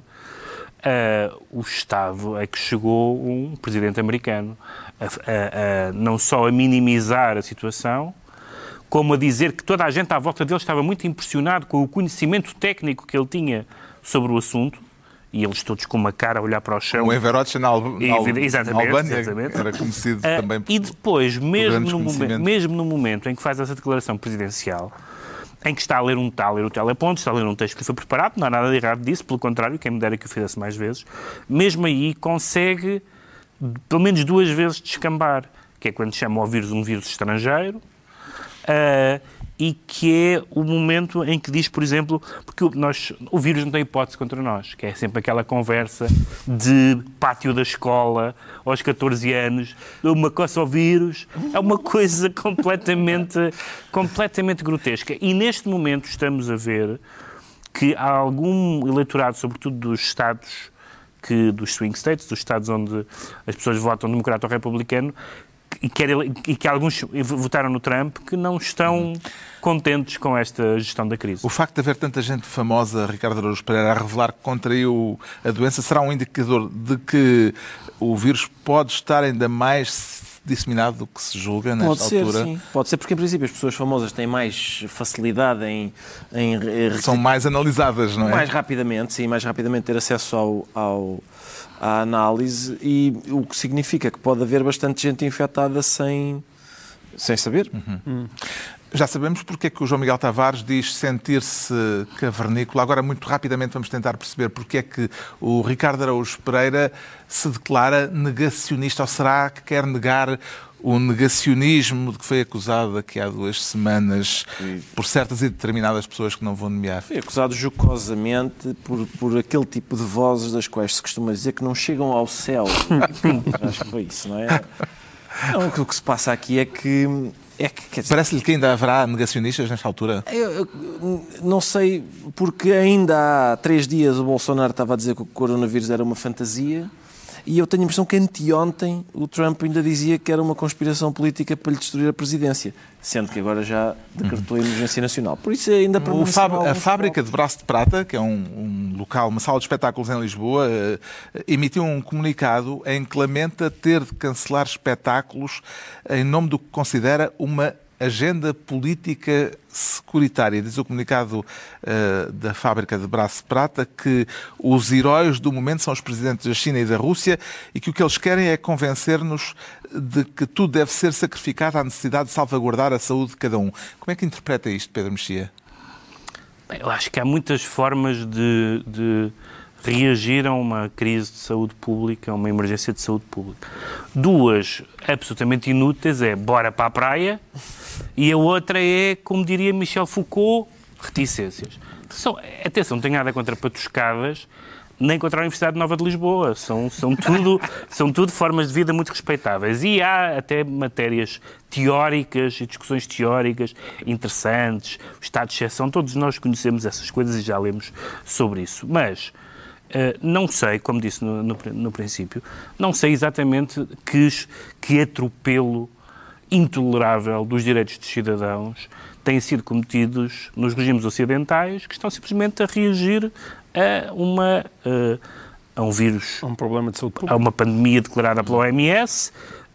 o estado a que chegou um presidente americano, não só a minimizar a situação, como a dizer que toda a gente à volta dele estava muito impressionado com o conhecimento técnico que ele tinha sobre o assunto, e eles todos com uma cara a olhar para o chão. O Everett na Albânia exatamente. Era conhecido também por... E depois, mesmo no momento em que faz essa declaração presidencial, em que está a ler o teleponto, está a ler um texto que foi preparado, não há nada de errado disso, pelo contrário, quem me dera que o fizesse mais vezes, mesmo aí consegue pelo menos 2 vezes descambar, que é quando chama o vírus um vírus estrangeiro, e que é o momento em que diz, por exemplo, porque o vírus não tem hipótese contra nós, que é sempre aquela conversa de pátio da escola aos 14 anos, uma coça ao vírus, é uma coisa completamente grotesca. E neste momento estamos a ver que há algum eleitorado, sobretudo dos estados, dos swing states, dos estados onde as pessoas votam democrata ou republicano, e que alguns votaram no Trump, que não estão contentes com esta gestão da crise. O facto de haver tanta gente famosa, Ricardo Araújo Pereira, a revelar que contraiu a doença, será um indicador de que o vírus pode estar ainda mais disseminado do que se julga nesta altura? Pode ser, sim. Pode ser porque, em princípio, as pessoas famosas têm mais facilidade em são mais analisadas, não é? Mais rapidamente ter acesso à análise, e o que significa que pode haver bastante gente infectada sem saber. Já sabemos porque é que o João Miguel Tavares diz sentir-se cavernícola. Agora, muito rapidamente, vamos tentar perceber porque é que o Ricardo Araújo Pereira se declara negacionista, ou será que quer negar o negacionismo de que foi acusado aqui há 2 semanas por certas e determinadas pessoas que não vou nomear? Foi acusado jocosamente por aquele tipo de vozes das quais se costuma dizer que não chegam ao céu. Acho que foi isso, não é? Não, o que se passa aqui é que parece-lhe que ainda haverá negacionistas nesta altura? Eu não sei, porque ainda há 3 dias o Bolsonaro estava a dizer que o coronavírus era uma fantasia, e eu tenho a impressão que anteontem o Trump ainda dizia que era uma conspiração política para lhe destruir a presidência, sendo que agora já decretou a emergência nacional. Por isso ainda a Fábrica de Braço de Prata, que é um local, uma sala de espetáculos em Lisboa, emitiu um comunicado em que lamenta ter de cancelar espetáculos em nome do que considera uma agenda política securitária. Diz o comunicado da Fábrica de Braço de Prata que os heróis do momento são os presidentes da China e da Rússia e que o que eles querem é convencer-nos de que tudo deve ser sacrificado à necessidade de salvaguardar a saúde de cada um. Como é que interpreta isto, Pedro Mexia? Bem, eu acho que há muitas formas de reagir a uma crise de saúde pública, a uma emergência de saúde pública. Duas absolutamente inúteis é bora para a praia e a outra é, como diria Michel Foucault, reticências. Atenção, não tenho nada contra patuscadas, nem contra a Universidade Nova de Lisboa. São tudo formas de vida muito respeitáveis. E há até matérias teóricas e discussões teóricas interessantes, o estado de exceção, todos nós conhecemos essas coisas e já lemos sobre isso. Mas não sei, como disse no princípio, não sei exatamente que atropelo intolerável dos direitos dos cidadãos têm sido cometidos nos regimes ocidentais, que estão simplesmente a reagir a um vírus, um problema de saúde pública, a uma pandemia declarada pela OMS,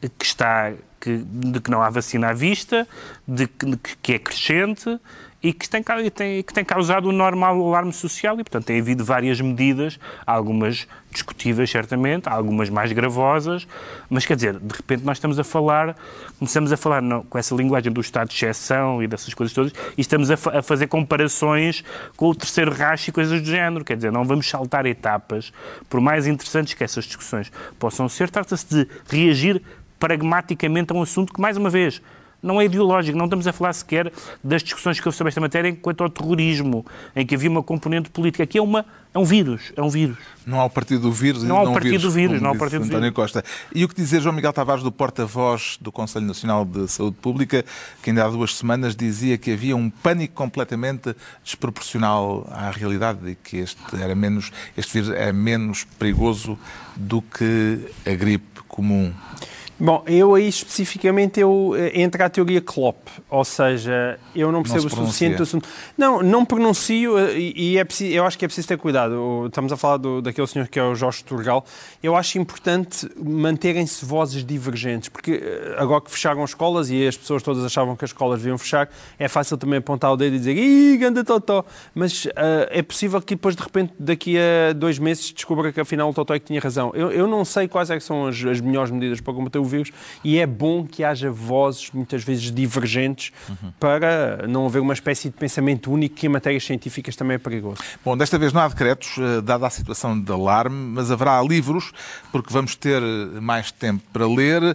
de que não há vacina à vista, que é crescente e que tem causado um normal alarme social e, portanto, tem havido várias medidas, algumas discutíveis, certamente, algumas mais gravosas, mas, quer dizer, de repente nós começamos a falar com essa linguagem do estado de exceção e dessas coisas todas, e estamos a fazer comparações com o terceiro Reich e coisas do género, quer dizer, não vamos saltar etapas, por mais interessantes que essas discussões possam ser, trata-se de reagir pragmaticamente a um assunto que, mais uma vez, não é ideológico, não estamos a falar sequer das discussões que houve sobre esta matéria quanto ao terrorismo, em que havia uma componente política. Aqui é um vírus. Não há o partido do vírus. Não há o partido do vírus, não há o partido do António vírus. Costa. E o que dizer João Miguel Tavares, do porta-voz do Conselho Nacional de Saúde Pública, que ainda há 2 semanas dizia que havia um pânico completamente desproporcional à realidade e que este vírus é menos perigoso do que a gripe comum. Bom, eu aí especificamente entro à teoria Klopp, ou seja, eu não percebo o suficiente do assunto. Não pronuncio e eu acho que é preciso ter cuidado. Estamos a falar daquele senhor que é o Jorge Turgal. Eu acho importante manterem-se vozes divergentes, porque agora que fecharam as escolas e as pessoas todas achavam que as escolas deviam fechar, é fácil também apontar o dedo e dizer "Ih, ganda totó", mas é possível que depois, de repente, daqui a 2 meses, descubra que afinal o totó é que tinha razão. Eu não sei quais é que são as melhores medidas para combater o vírus e é bom que haja vozes muitas vezes divergentes para não haver uma espécie de pensamento único que em matérias científicas também é perigoso. Bom, desta vez não há decretos, dada a situação de alarme, mas haverá livros, porque vamos ter mais tempo para ler,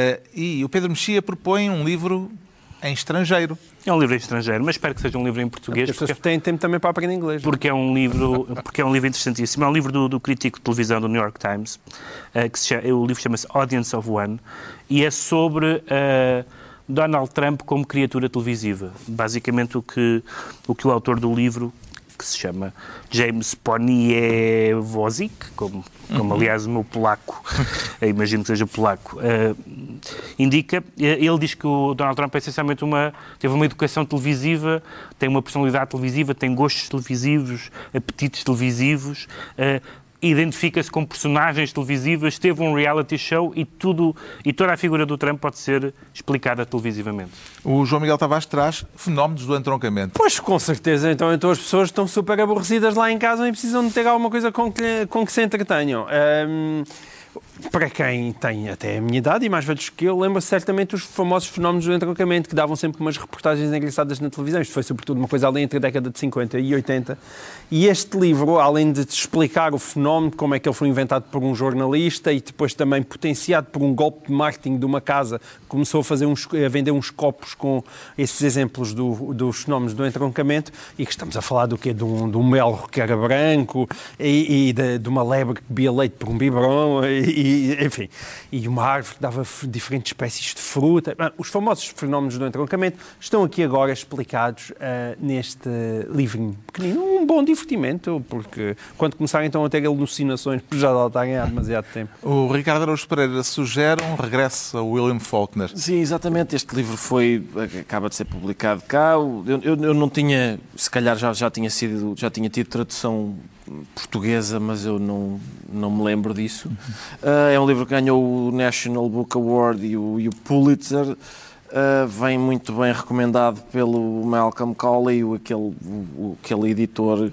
e o Pedro Mexia propõe um livro em estrangeiro. É um livro em estrangeiro, mas espero que seja um livro em português. As pessoas têm tempo também para aprender inglês. Porque é um livro interessantíssimo. É um livro do crítico de televisão do New York Times. O livro chama-se Audience of One e é sobre Donald Trump como criatura televisiva. Basicamente o que o autor do livro, que se chama James Poniewowski, como aliás o meu polaco, imagino que seja polaco, indica. Ele diz que o Donald Trump é essencialmente teve uma educação televisiva, tem uma personalidade televisiva, tem gostos televisivos, apetites televisivos, identifica-se com personagens televisivas, teve um reality show e toda a figura do Trump pode ser explicada televisivamente. O João Miguel Tavares traz fenómenos do entroncamento. Pois, com certeza. Então as pessoas estão super aborrecidas lá em casa e precisam de ter alguma coisa com que se entretenham. Para quem tem até a minha idade e mais velhos que eu, lembra-se certamente os famosos fenómenos do entroncamento, que davam sempre umas reportagens engraçadas na televisão. Isto foi sobretudo uma coisa ali entre a década de 50 e 80. E este livro, além de te explicar o fenómeno, como é que ele foi inventado por um jornalista e depois também potenciado por um golpe de marketing de uma casa que começou a vender uns copos com esses exemplos dos fenómenos do entroncamento, e que estamos a falar do quê? De um melro que era branco e de uma lebre que bebia leite por um biberon enfim, e uma árvore que dava diferentes espécies de fruta. Os famosos fenómenos do entroncamento estão aqui agora explicados neste livrinho pequenino. Um bom divertimento, porque quando começarem então a ter alucinações, já estarem há demasiado tempo. O Ricardo Araújo Pereira sugere um regresso a William Faulkner. Sim, exatamente. Este livro acaba de ser publicado cá. Eu não tinha, se calhar já tinha tido tradução portuguesa, mas eu não me lembro disso. É um livro que ganhou o National Book Award e o Pulitzer. Vem muito bem recomendado pelo Malcolm Cowley, aquele editor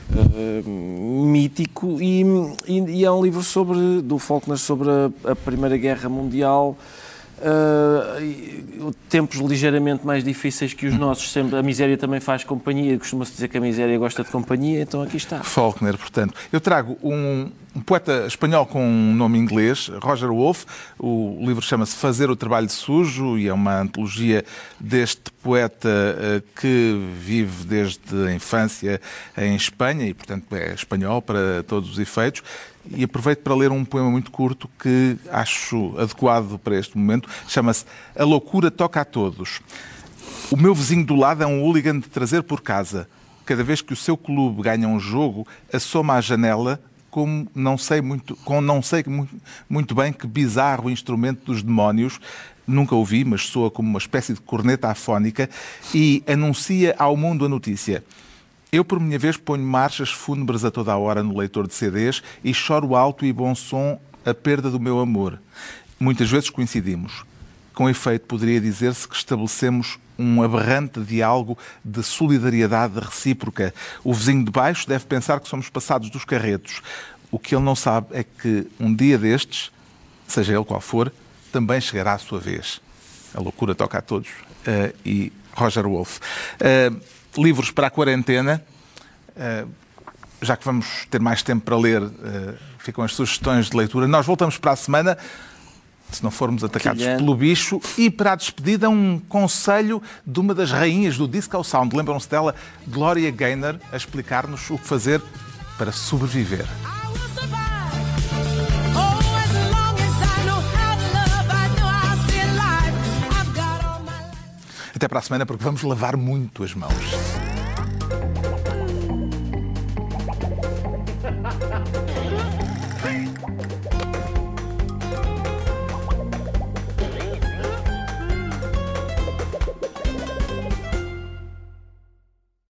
mítico, e é um livro do Faulkner sobre a Primeira Guerra Mundial. tempos ligeiramente mais difíceis que os nossos, sempre, a miséria também faz companhia, costuma-se dizer que a miséria gosta de companhia, então aqui está. Faulkner, portanto. Eu trago um poeta espanhol com um nome inglês, Roger Wolf. O livro chama-se Fazer o Trabalho Sujo e é uma antologia deste poeta que vive desde a infância em Espanha e, portanto, é espanhol para todos os efeitos. E aproveito para ler um poema muito curto que acho adequado para este momento. Chama-se A Loucura Toca a Todos. O meu vizinho do lado é um hooligan de trazer por casa. Cada vez que o seu clube ganha um jogo, assoma à janela com não sei muito bem que bizarro instrumento dos demónios. Nunca ouvi, mas soa como uma espécie de corneta afónica e anuncia ao mundo a notícia. Eu, por minha vez, ponho marchas fúnebres a toda a hora no leitor de CDs e choro alto e bom som a perda do meu amor. Muitas vezes coincidimos. Com efeito, poderia dizer-se que estabelecemos um aberrante diálogo de solidariedade recíproca. O vizinho de baixo deve pensar que somos passados dos carretos. O que ele não sabe é que um dia destes, seja ele qual for, também chegará a sua vez. A loucura toca a todos. E Roger Wolf. Livros para a quarentena. Já que vamos ter mais tempo para ler, ficam as sugestões de leitura. Nós voltamos para a semana, se não formos atacados pelo bicho. E para a despedida, um conselho de uma das rainhas do Disco Sound. Lembram-se dela? Gloria Gaynor, a explicar-nos o que fazer para sobreviver. Até para a semana, porque vamos lavar muito as mãos.